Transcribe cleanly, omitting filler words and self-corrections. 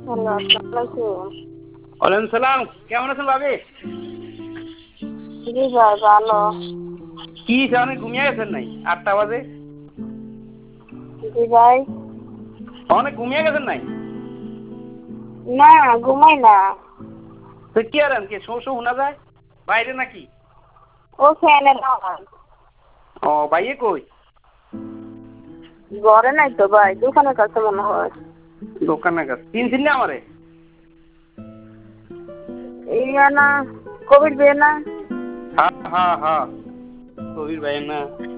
ভালো আছি। ওয়ালাইকুম সালাম। কেমন আছেন ভাবি? জি ভাই ভালো। কি অনেক ঘুমিয়ে গেছেন নাই? 8টা বাজে। জি ভাই। অনেক ঘুমিয়ে গেছেন নাই? না ঘুমাই না। তো কি আরেন কি শো শো শোনা যায় বাইরে নাকি? ও ফ্যানের আওয়াজ। ও ভাইয়ে কই? ঘরে নাই তো ভাই, দোকানের কাছে মনে হয়। দোকানের কাছে। চিনছেন না আমারে? ইয়া না, কবির বিয়ে না। হ্যাঁ হ্যাঁ হ্যাঁ, কবির ভাই না।